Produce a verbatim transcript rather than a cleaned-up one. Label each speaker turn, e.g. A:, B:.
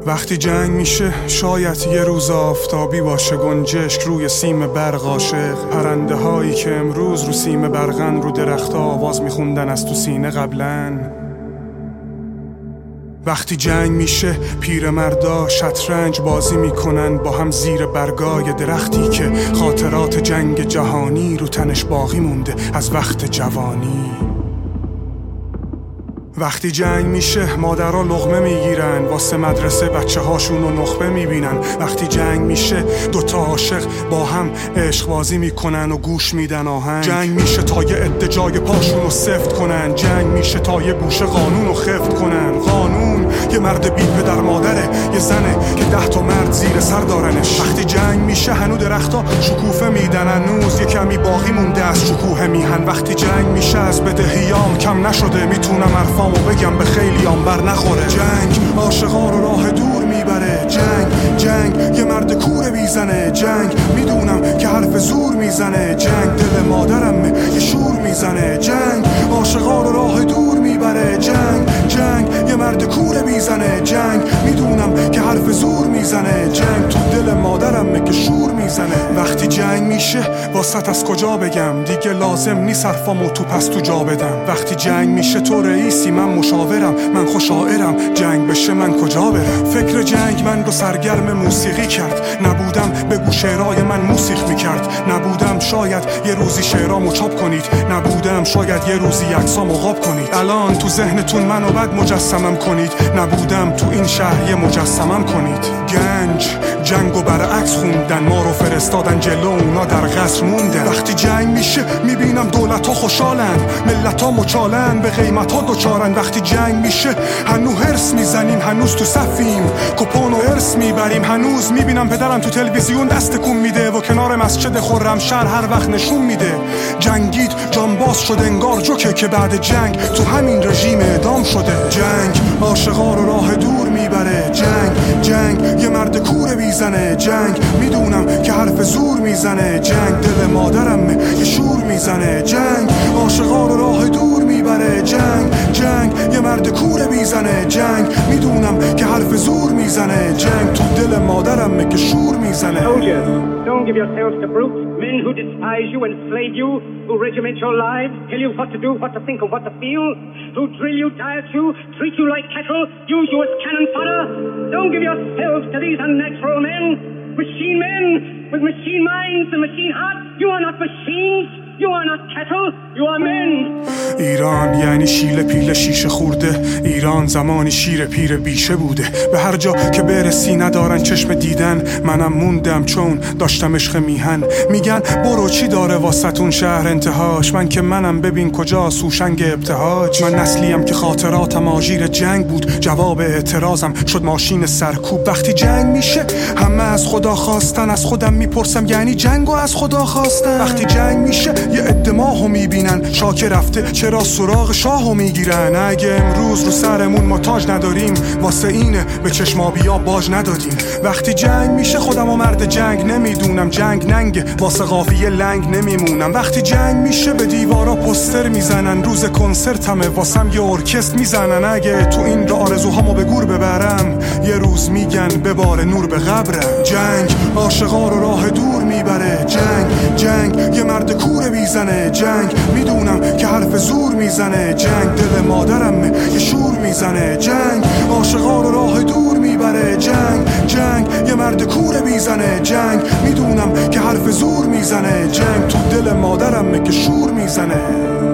A: وقتی جنگ میشه شاید یه روز آفتابی باشه، گنجشک روی سیم برق عاشق، پرنده هایی که امروز رو سیم برقن رو درخت آواز میخوندن از تو سینه قبلن. وقتی جنگ میشه پیرمردا شطرنج بازی میکنن با هم زیر برگای درختی که خاطرات جنگ جهانی رو تنش باقی مونده از وقت جوانی. وقتی جنگ میشه مادرها لقمه میگیرن واسه مدرسه بچه هاشون رو نخبه میبینن. وقتی جنگ میشه دوتا عاشق با هم عشق بازی میکنن و گوش میدن آهنگ. جنگ میشه تا یه عده جای پاشون رو سفت کنن، جنگ میشه تا یه گوشه قانون رو خفت کنن. قانون یه مرد بی پدر مادره، یه زنه که ده تا مرد زیر سر دارنش. وقتی جنگ میشه هنو درختا شکوفه میدن، هنوز یه کمی باقی مونده از شکوه میهن. وقتی جنگ میشه از بدهیام کم نشده، میتونم حرفامو بگم به خیلیام بر نخوره. جنگ عاشقا رو راه دور میبره، جنگ جنگ یه مرد کوره میزنه، جنگ میدونم که حرف زور میزنه، جنگ دل مادرمه یه شور میزنه. جنگ عاشقا رو راه دور میبره، جنگ جنگ یه مرد کوره میزنه، جنگ میدونم که حرف زور میزنه، جنگ تو دل مادرمه که شور میزنه. وقتی جنگ میشه واسط از کجا بگم، دیگه لازم نیست حرفامو تو پس تو جا بدم. وقتی جنگ میشه تو رئیسی من مشاورم، من خوشاعرم، جنگ بشه من کجا برم. فکر جنگ من رو سرگرم موسیقی کرد، نبودم بگو شعرهای من موسیقی میکرد، نبودم شاید یه روزی شعرامو چاپ کنید، نبودم شاید یه روزی عکسامو قاب کنید. الان تو ذهنتون منو بد مجسمم کنید، نبودم تو این شهر یه مجسمم کنید. گنج جنگو برعکس خوندن، ما رو فرستادن جلو اونا در قصر موندن. وقتی جنگ میشه میبینم دولت ها خوشحالن، ملت ها مچالن، به قیمت ها دوچارن. وقتی جنگ میشه هنو هرس میزنیم، هنوز تو صفیم کپون و ارس میبریم. هنوز میبینم پدرم تو تلویزیون دست کن میده و کنار مسجد خرمشهر هر وقت نشون میده. جنگید جانباز شده انگار جوکه که بعد جنگ تو همین رژیم اعدام شده. جنگ عاشقا رو راه دور میبره، جنگ جنگ یه مرد کوره میزنه، جنگ میدونم که حرف زور میزنه، جنگ دل مادرمه یه شور میزنه. جنگ عاشقا رو راه دور میبره، جنگ جنگ یه مرد کوره میزنه، جنگ میدونم که حرف زور میزنه، جنگ تو دل مادرمه که شور میزنه.
B: Soldiers, don't give yourselves to brutes, men who despise you, enslave you, who regiment your lives, tell you what to do, what to think, and what to feel, who drill you, diet you, treat you like cattle, use you as cannon fodder. Don't give yourselves to these unnatural men, machine men with machine minds and machine hearts. You are not machines. You are not cattle, you are men.
A: ایران یعنی شیل پیل شیشه خورده، ایران زمانی شیر پیر بیشه بوده. به هر جا که برسی ندارن چشم دیدن، منم موندم چون داشتم عشق میهن. میگن برو چی داره واسطون شهر انتهاش، من که منم ببین کجا سوشنگ ابتهاج. من نسلیم که خاطراتم آژیر جنگ بود، جواب اعتراضم شد ماشین سرکوب. وقتی جنگ میشه همه از خدا خواستن، از خودم میپرسم یعنی جنگو از خدا خواستن. وقتی جنگ میشه یه عده ماهو میبینن، شاکه رفته چرا سراغ شاهو میگیرن. اگه امروز رو سرمون ما تاج نداریم، واسه اینه به چشمابیا باج ندادیم. وقتی جنگ میشه خودم و مرد جنگ نمیدونم، جنگ ننگه واسه قافیه لنگ نمیمونم. وقتی جنگ میشه به دیوارا پوستر میزنن، روز کنسرتمه واسم یه ارکستر میزنن. اگه تو این را آرزوهامو به گور ببرم، یه روز میگن ببار نور به قبرم. جنگ عاشقا رو راه دور میبره، جنگ جنگ یه مرد کوره میزنه، جنگ میدونم که حرف زور میزنه، جنگ دل مادرمه یه شور میزنه. جنگ عاشقا رو راه دور میبره، جنگ جنگ یه مرد کوره میزنه، جنگ میدونم که حرف زور میزنه، جنگ تو دل مادرمه که شور میزنه.